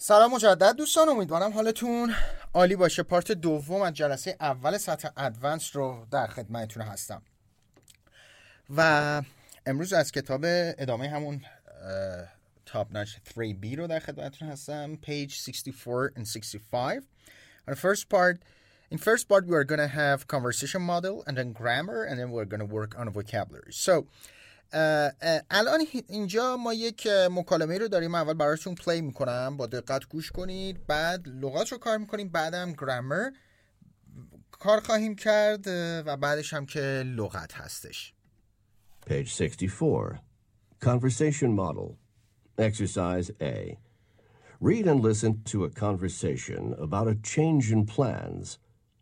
سلام مجدد دوستان، امیدوارم حالتون عالی باشه. پارت دوم از جلسه اول سطح ادوانس رو در خدمتتون هستم و امروز از کتاب ادامه همون Top Notch 3B رو در خدمتتون هستم. Page 64 and 65. On in first part we are going to have conversation model and then grammar and then we're going to work on vocabulary. So الان اینجا ما یک مکالمه رو داریم. اول براتون پلی میکنم، با دقت گوش کنید. بعد لغات رو کار میکنیم، بعدم گرامر کار خواهیم کرد و بعدش هم که لغت هستش. Page 64. Conversation model. Exercise A. Read and listen to a conversation about a change in plans.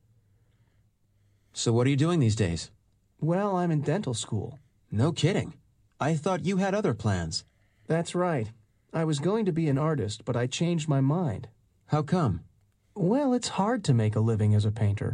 So what are you doing these days? Well, I'm in dental school. No kidding. I thought you had other plans. That's right. I was going to be an artist, but I changed my mind. How come? Well, it's hard to make a living as a painter.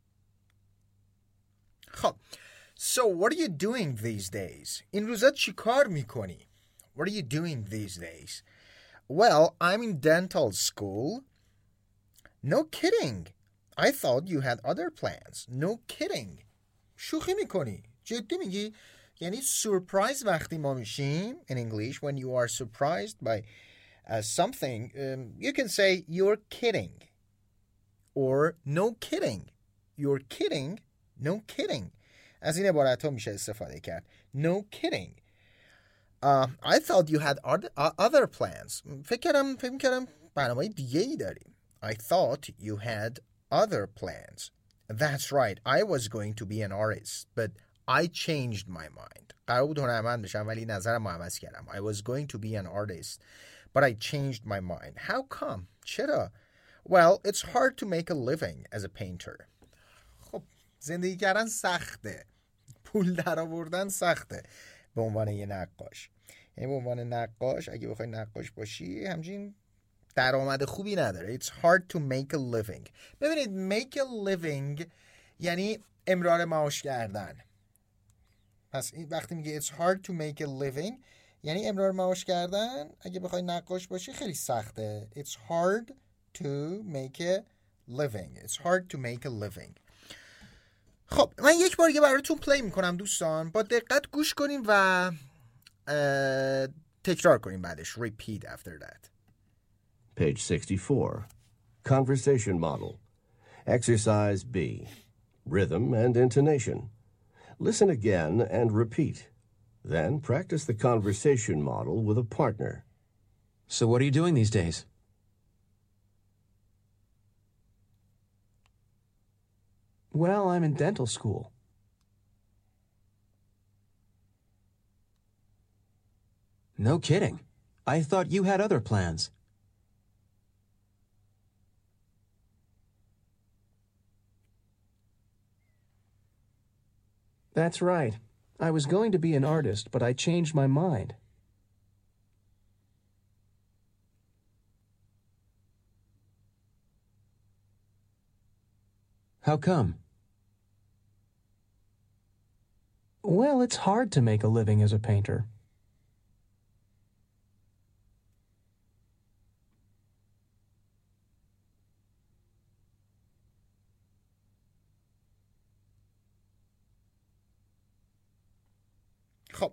خب So what are you doing these days? این روزا چی کار میکنی؟ What are you doing these days? Well, I'm in dental school. No kidding. I thought you had other plans. No kidding. شوخی میکنی؟ جدی میگی؟ یعنی surprise وقتی ما میشیم in English, when you are surprised by something, you can say you're kidding or no kidding. You're kidding, no kidding. از این عبارت ها میشه استفاده کرد. No kidding. I thought you had other plans. فکر میکردم برنامه دیگه ای داریم. I thought you had other plans. That's right. I was going to be an artist, but I changed my mind. قرار بود هنرمند بشم ولی نظرم رو عوض کردم. I was going to be an artist, but I changed my mind. How come? چرا? Well, it's hard to make a living as a painter. خب زندگی کردن سخته. پول در آوردن سخته به عنوان یه نقاش. یعنی به عنوان نقاش اگه بخوای نقاش باشی همچین درآمد خوبی نداره. It's hard to make a living. ببینید make a living یعنی امرار معاش کردن. پس وقتی میگه it's hard to make a living یعنی امرار معاش کردن. اگه بخوای نقاش باشی خیلی سخته. It's hard to make a living. It's hard to make a living. خب من یک بار دیگه براتون پلی میکنم دوستان، با دقت گوش کنیم و تکرار کنیم بعدش. Repeat after that. Page 64. Conversation model. Exercise B. Rhythm and intonation. Listen again and repeat. Then practice the conversation model with a partner. So what are you doing these days? Well, I'm in dental school. No kidding. I thought you had other plans. That's right. I was going to be an artist, but I changed my mind. How come? Well, it's hard to make a living as a painter. خب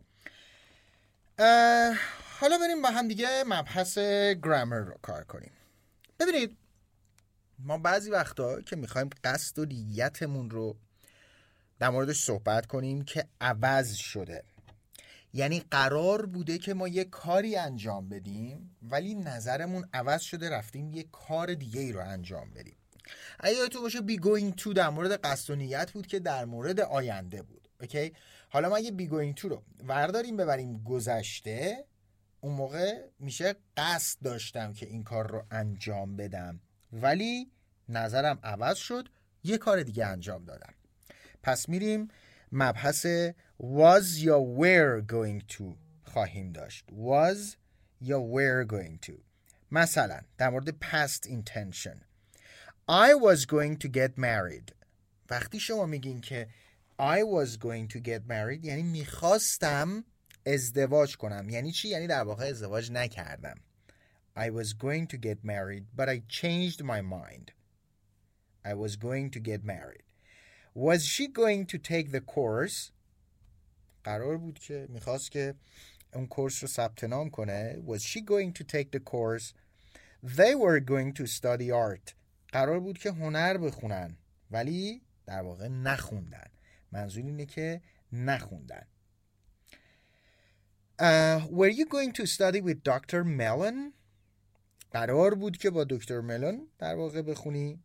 حالا بریم با هم دیگه مبحث گرامر رو کار کنیم. ببینید ما بعضی وقتا که میخوایم قصد و نیتمون رو در موردش صحبت کنیم که عوض شده، یعنی قرار بوده که ما یه کاری انجام بدیم ولی نظرمون عوض شده، رفتیم یه کار دیگه ای رو انجام بدیم. اگه یادتون باشه be going to در مورد قصد و نیت بود که در مورد آینده بود. اوکی؟ حالا ما اگه be going to رو ورداریم ببریم گذشته، اون موقع میشه قصد داشتم که این کار رو انجام بدم ولی نظرم عوض شد، یه کار دیگه انجام دادم. پس میریم مبحث was یا were going to خواهیم داشت. was یا were going to. مثلا در مورد past intention I was going to get married. وقتی شما میگین که I was going to get married یعنی میخواستم ازدواج کنم. یعنی چی؟ یعنی در واقع ازدواج نکردم. I was going to get married, but I changed my mind. I was going to get married. Was she going to take the course? قرار بود که میخواست که اون کورس رو ثبت نام کنه. Was she going to take the course? They were going to study art. قرار بود که هنر بخونن ولی در واقع نخوندن. منظور اینه که نخوندن. Were you going to study with Dr. Mellon? قرار بود که با دکتر ملون در واقع بخونی.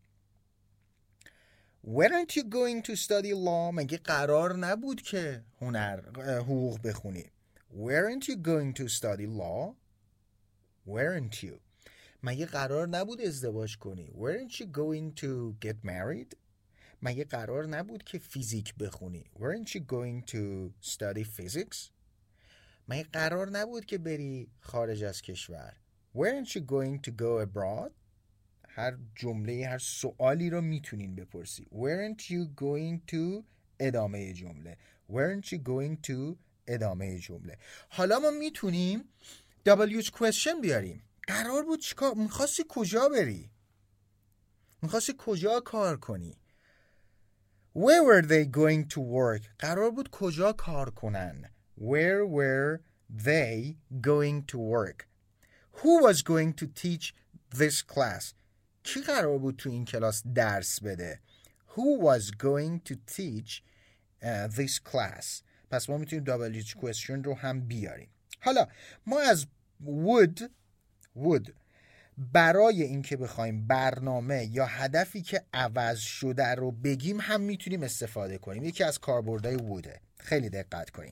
Weren't you going to study law? مگه قرار نبود که حقوق بخونی. Weren't you going to study law? Weren't you? مگه قرار نبود ازدواج کنی. Weren't you going to get married? مگه قرار نبود که فیزیک بخونی. Weren't you going to study physics? مگه قرار نبود که بری خارج از کشور. Weren't you going to go abroad? هر جمله هر سوالی رو میتونین بپرسی. Weren't you going to ادامه جمله. Weren't you going to ادامه جمله. حالا ما میتونیم WH question بیاریم. قرار بود چیکار؟ میخواستی کجا بری؟ میخواستی کجا کار کنی؟ Where were they going to work? قرار بود کجا کار کنن؟ Where were they going to work? Who was going to teach this class? کی قرار بود تو این کلاس درس بده؟ Who was going to teach this class? پس ما میتونیم WH question رو هم بیاریم. حالا ما از would برای اینکه بخوایم برنامه یا هدفی که عوض شده رو بگیم هم میتونیم استفاده کنیم. یکی از کاربردهای would'ه. خیلی دقت کنین.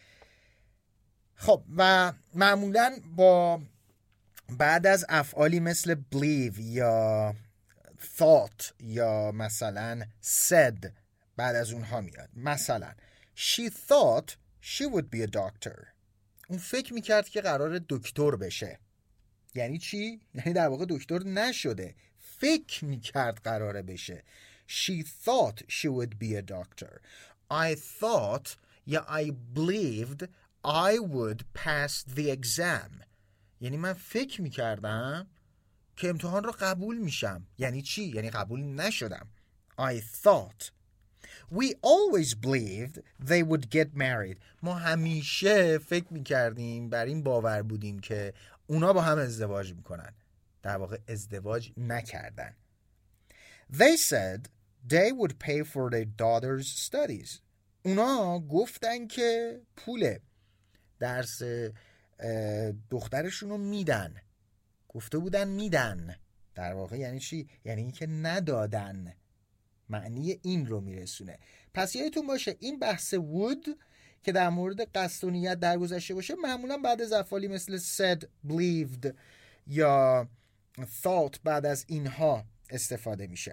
خب و معمولاً با بعد از افعالی مثل believe یا thought یا مثلا said بعد از اونها میاد. مثلا she thought she would be a doctor. اون فکر میکرد که قرار دکتر بشه. یعنی چی؟ یعنی در واقع دکتر نشده. فکر میکرد قراره بشه. She thought she would be a doctor. I thought یا I believed I would pass the exam. یعنی من فکر میکردم که امتحان رو قبول میشم. یعنی چی؟ یعنی قبول نشدم. I thought. We always believed they would get married. ما همیشه فکر میکردیم، بر این باور بودیم که اونا با هم ازدواج میکنن. در واقع ازدواج نکردن. They said they would pay for their daughter's studies. اونا گفتن که پول درس دخترشون رو میدن. گفته بودن میدن. در واقع یعنی چی؟ یعنی اینکه ندادن. معنی این رو میرسونه. پس یادتون باشه این بحث would که در مورد قصد و نیت در گذشته باشه معمولا بعد از افعالی مثل said, believed یا thought بعد از اینها استفاده میشه.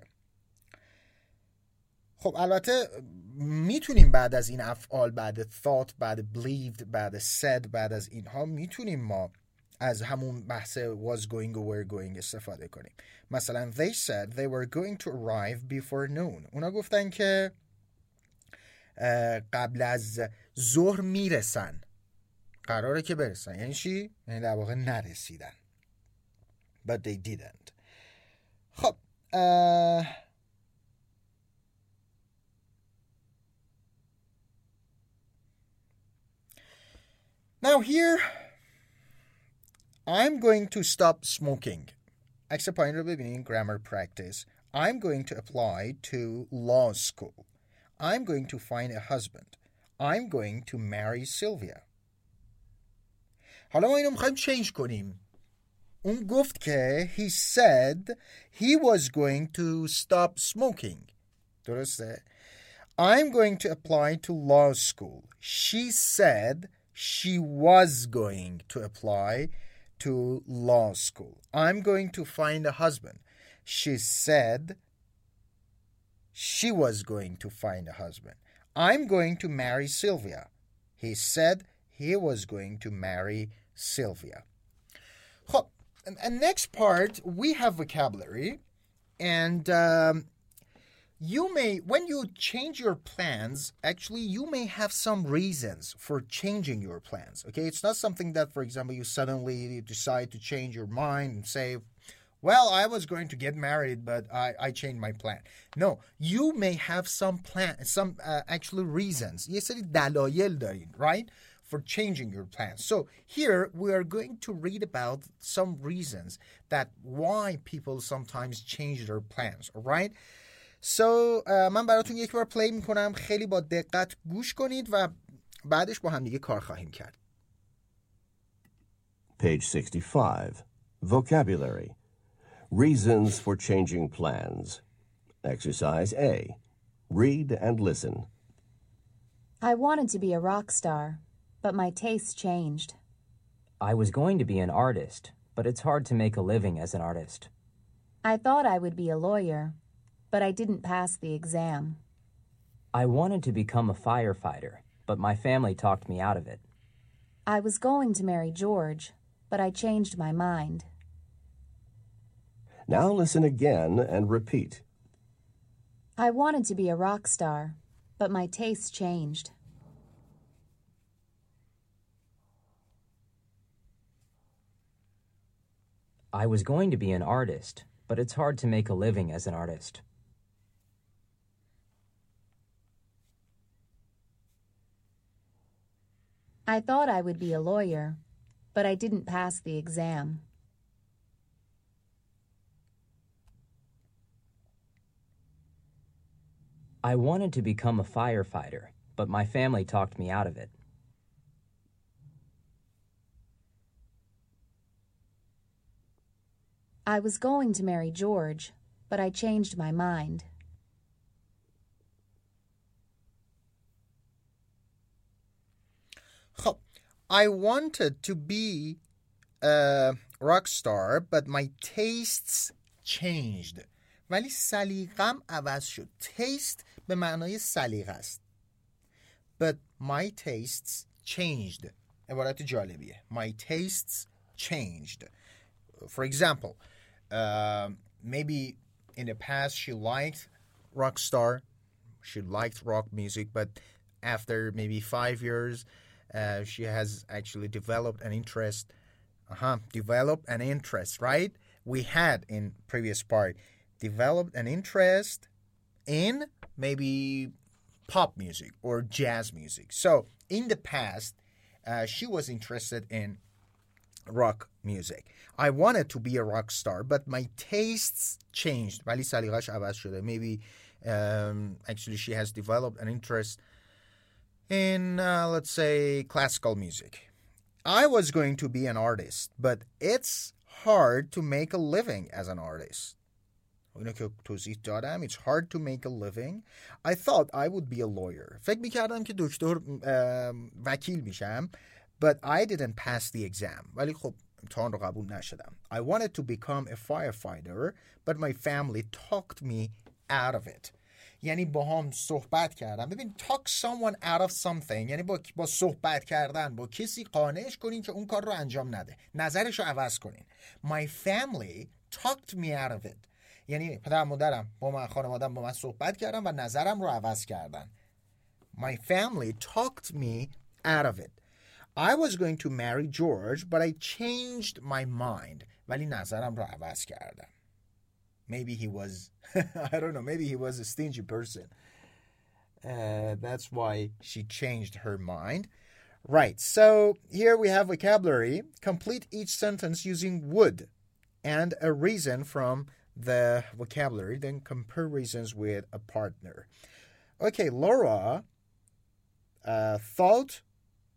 خب البته میتونیم بعد از این افعال، بعد thought، بعد believed، بعد said، بعد از اینها میتونیم ما از همون بحث was going or were going استفاده کنیم. مثلا they said they were going to arrive before noon. اونا گفتن که قبل از ظهر میرسن. قراره که برسن. یعنی چی؟ یعنی در واقع نرسیدن. But they didn't. خب now here I'm going to stop smoking. عکس پایین رو ببینین. Grammar practice. I'm going to apply to law school. I'm going to find a husband. I'm going to marry Sylvia. حالا ما اینو میخوایم change کنیم. اون گفت که he said he was going to stop smoking. درسته؟ I'm going to apply to law school. She said she was going to apply to law school. I'm going to find a husband. She said she was going to find a husband. I'm going to marry Sylvia. He said he was going to marry Sylvia. خب, and next part we have vocabulary and when you change your plans, actually, you may have some reasons for changing your plans. Okay, it's not something that, for example, you suddenly decide to change your mind and say, well, I was going to get married, but I changed my plan. No, you may have some actually reasons. یه سری دلایل دارین, right? For changing your plans. So here we are going to read about some reasons that why people sometimes change their plans, all right? So من براتون یک بار پلی میکنم, خیلی با دقت گوش کنید و بعدش با هم دیگه کار خواهیم کرد. Page 65. Vocabulary. Reasons for changing plans. Exercise A. Read and listen. I wanted to be a rock star, but my tastes changed. I was going to be an artist, but it's hard to make a living as an artist. I thought I would be a lawyer, but I didn't pass the exam. I wanted to become a firefighter, but my family talked me out of it. I was going to marry George, but I changed my mind. Now listen again and repeat. I wanted to be a rock star, but my tastes changed. I was going to be an artist, but it's hard to make a living as an artist. I thought I would be a lawyer, but I didn't pass the exam. I wanted to become a firefighter, but my family talked me out of it. I was going to marry George, but I changed my mind. خب, I wanted to be a rock star, but my tastes changed. ولی سلیقم عوض شد. Taste به معنای سلیقه است. But my tastes changed. عبارت جالبیه. My tastes changed. For example, maybe in the past she liked rock star. She liked rock music, but after maybe 5 years, she has actually developed an interest. Developed an interest, right? We had in previous part developed an interest in maybe pop music or jazz music. So in the past, she was interested in rock music. I wanted to be a rock star, but my tastes changed. ولی سلیقه‌اش عوض شده. Maybe actually she has developed an interest in, let's say, classical music. I was going to be an artist, but it's hard to make a living as an artist. اینو که توضیح دادم, it's hard to make a living. I thought I would be a lawyer. فکر میکردم که دکتر وکیل میشم, but I didn't pass the exam. ولی خب امتحان رو قبول نشدم. I wanted to become a firefighter, but my family talked me out of it. یعنی با هم صحبت کردم. ببین, talk someone out of something یعنی با صحبت کردن با کسی قانعش کنین که اون کار رو انجام نده, نظرش رو عوض کنین. My family talked me out of it. یعنی پدر مادرم با من, خانواده‌ام با من صحبت کردن و نظرم رو عوض کردن. My family talked me out of it. I was going to marry George, but I changed my mind. ولی نظرم رو عوض کردم. Maybe he was, I don't know, maybe he was a stingy person. That's why she changed her mind. Right, so here we have vocabulary. Complete each sentence using would and a reason from the vocabulary. Then compare reasons with a partner. Okay, Laura thought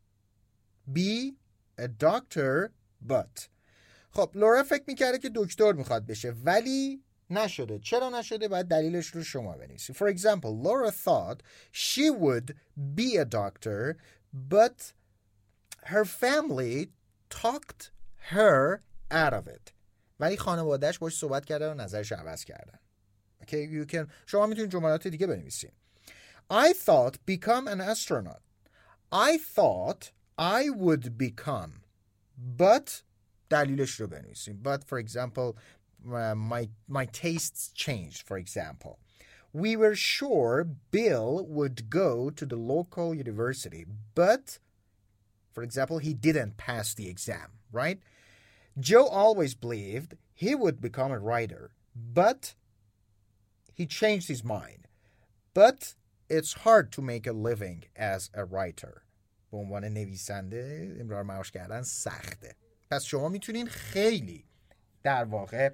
be a doctor, but. خب, لورا فکر میکرده که دکتر میخواد بشه, ولی نشده. چرا نشده؟ باید دلیلش رو شما بنویسید. For example, Laura thought she would be a doctor, but her family talked her out of it. ولی خانوادهش باش صحبت کردن و نظرش عوض کردن. Okay, you can, شما میتونید جملات دیگه بنویسید. I thought become an astronaut. I thought I would become, but دلیلش رو بنویسیم. But for example, my tastes changed, for example. We were sure Bill would go to the local university, but, for example, he didn't pass the exam, right? Joe always believed he would become a writer, but he changed his mind. But it's hard to make a living as a writer. به عنوان نویسنده امرار معاش کردن سخته. پس شما میتونین خیلی در واقع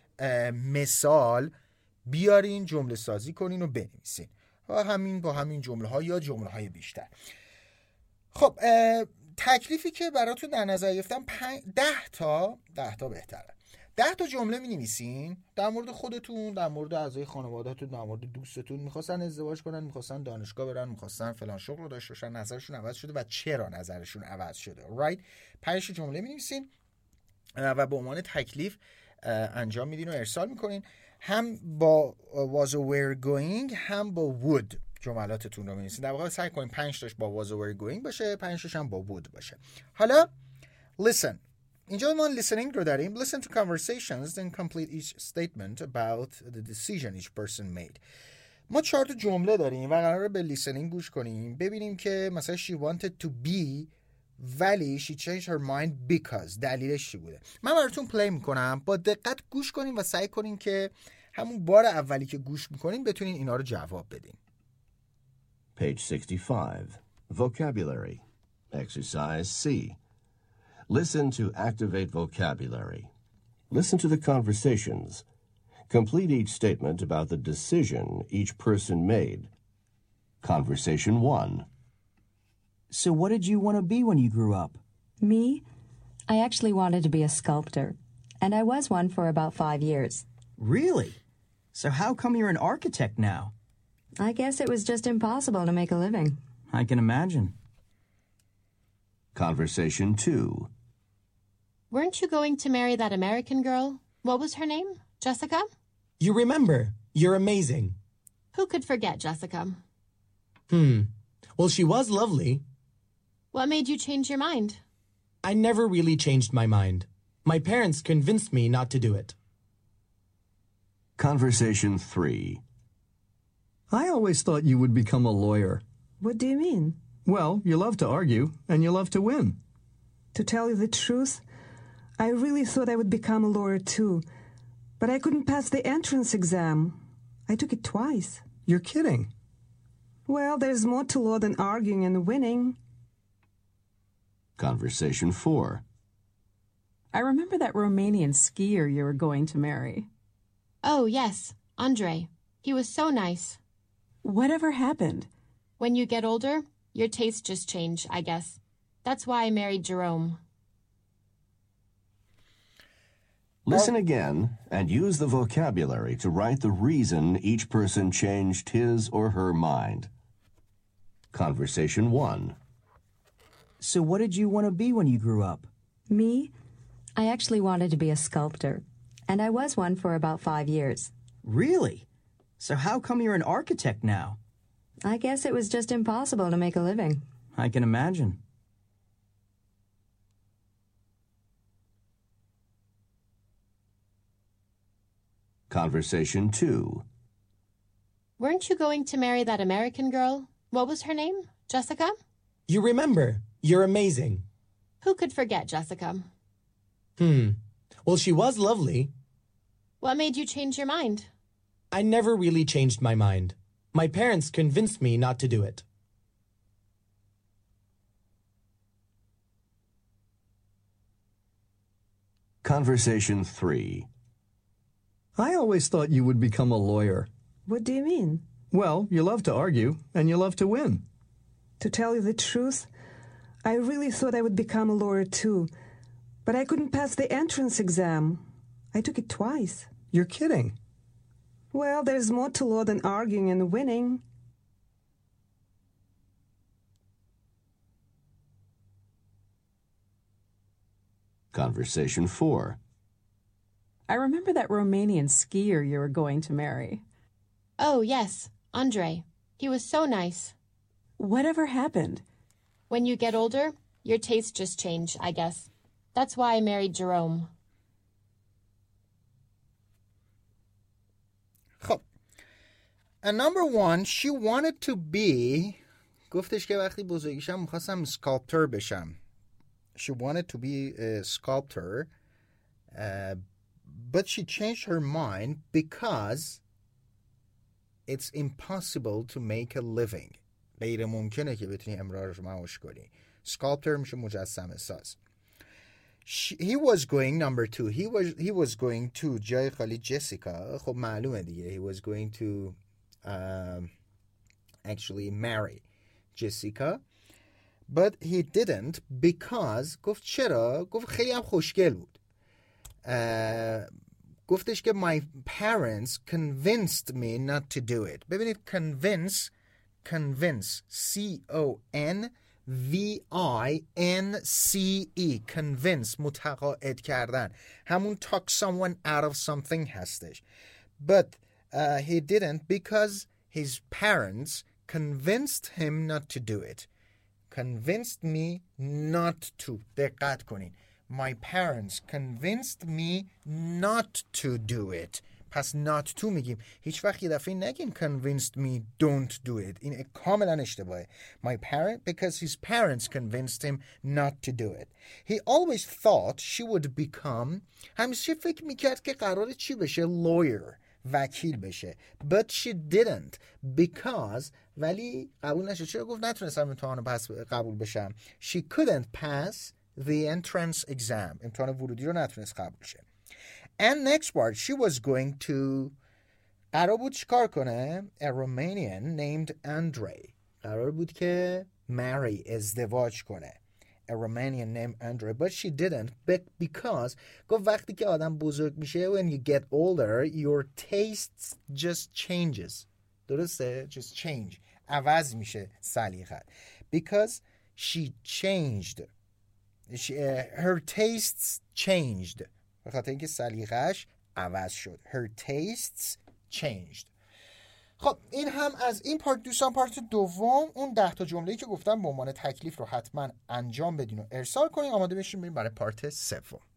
مثال بیارین، جمله سازی کنین و بنویسین. با همین جمله ها یا جمله های بیشتر. خب تکلیفی که براتون در نظر گرفتم 10 تا بهتره. 10 تا جمله می نویسین در مورد خودتون، در مورد اعضای خانواده‌تون، در مورد دوستتون. میخواستن ازدواج کنن، میخواستن دانشگاه برن، میخواستن فلان شغل رو داشته باشن، نظرشون عوض شده و چرا نظرشون عوض شده. right 5 جمله می نویسین و به عنوان تکلیف انجام میدین و ارسال میکنین. هم با was or were going هم با would جملاتتون رو می‌نویسین. در واقع سعی کنین 5 تاش با was or were going باشه، 5 تاش هم با would باشه. حالا listen. اینجا ما listening رو داریم. Listen to conversations then complete each statement about the decision each person made. ما 4 تا جمله داریم و قراره به listening گوش کنیم. ببینیم که مثلا she wanted to be ولی she changed her mind because دلیلش چی بوده. من براتون پلی میکنم، با دقت گوش کنین و سعی کنین که همون بار اولی که گوش میکنین بتونین اینا رو جواب بدین. Page 65. Vocabulary. Exercise C. Listen to activate vocabulary. Listen to the conversations. Complete each statement about the decision each person made. Conversation 1. So what did you want to be when you grew up? Me? I actually wanted to be a sculptor, and I was one for about 5 years. Really? So how come you're an architect now? I guess it was just impossible to make a living. I can imagine. Conversation 2. Weren't you going to marry that American girl? What was her name? Jessica? You remember. You're amazing. Who could forget Jessica? Well, she was lovely. What made you change your mind? I never really changed my mind. My parents convinced me not to do it. Conversation 3. I always thought you would become a lawyer. What do you mean? Well, you love to argue, and you love to win. To tell you the truth, I really thought I would become a lawyer too. But I couldn't pass the entrance exam. I took it twice. You're kidding. Well, there's more to law than arguing and winning. Conversation 4. I remember that Romanian skier you were going to marry. Oh, yes, Andre. He was so nice. Whatever happened? When you get older, your tastes just change, I guess. That's why I married Jerome. Listen again and use the vocabulary to write the reason each person changed his or her mind. Conversation 1. So what did you want to be when you grew up? Me? I actually wanted to be a sculptor, and I was one for about 5 years. Really? So how come you're an architect now? I guess it was just impossible to make a living. I can imagine. Conversation 2. Weren't you going to marry that American girl? What was her name? Jessica? You remember. You're amazing. Who could forget Jessica? Well, she was lovely. What made you change your mind? I never really changed my mind. My parents convinced me not to do it. Conversation 3. I always thought you would become a lawyer. What do you mean? Well, you love to argue, and you love to win. To tell you the truth, I really thought I would become a lawyer too. But I couldn't pass the entrance exam. I took it twice. You're kidding. Well, there's more to law than arguing and winning. Conversation 4. I remember that Romanian skier you were going to marry. Oh, yes, Andre. He was so nice. Whatever happened? When you get older, your tastes just change, I guess. That's why I married Jerome. خب And number one, she wanted to be گفتش که وقتی بزرگیشم میخواستم sculptor بشم. She wanted to be a sculptor, but she changed her mind because it's impossible to make a living. غیر ممکنه که بتونی امرار معاش کنی. Sculptor میشه مجسمه ساز. He was going, number two, he was going to جای خالی جسیکا. خب معلومه دیگه. He was going to actually marry Jessica, but he didn't because گفت چرا؟ گفت خیلی هم خوشگل بود. گفتش که my parents convinced me not to do it. ببینید convince C-O-N-V-I-N-C-E convince متقاعد کردن همون talk someone out of something هستش. But he didn't because his parents convinced him not to do it. Convinced me not to. دقت کنین. My parents convinced me not to do it. پس not to میگیم. هیچ وقت یه دفعه نگیم convinced me don't do it. این کاملا اشتباهه. My parent, because his parents convinced him not to do it. He always thought she would become, همیشه فکر میکرد که قراره چی بشه؟ Lawyer. وکیل بشه. But she didn't because ولی قبول نشد. چرا گفت نتونستم امتحان پس قبول بشم؟ She couldn't pass the entrance exam. امتحان ورودی رو نتونست قبول شه. And next part she was going to قرار بود چیکار کنه؟ A Romanian named Andrei. قرار بود که marry ازدواج کنه. A Romanian named Andrei, but she didn't because گفت وقتی که آدم بزرگ میشه when you get older your tastes just changes. درسته؟ just change. عوض میشه سلیقت. Because she changed. Her tastes changed. به خاطر اینکه سلیقه‌اش عوض شد. Her tastes changed. خب این هم از این پارت. دوستان پارت دوم اون 10 تا جمله‌ای که گفتم به عنوان تکلیف رو حتما انجام بدین و ارسال کنین. آماده بشین بریم برای پارت سوم.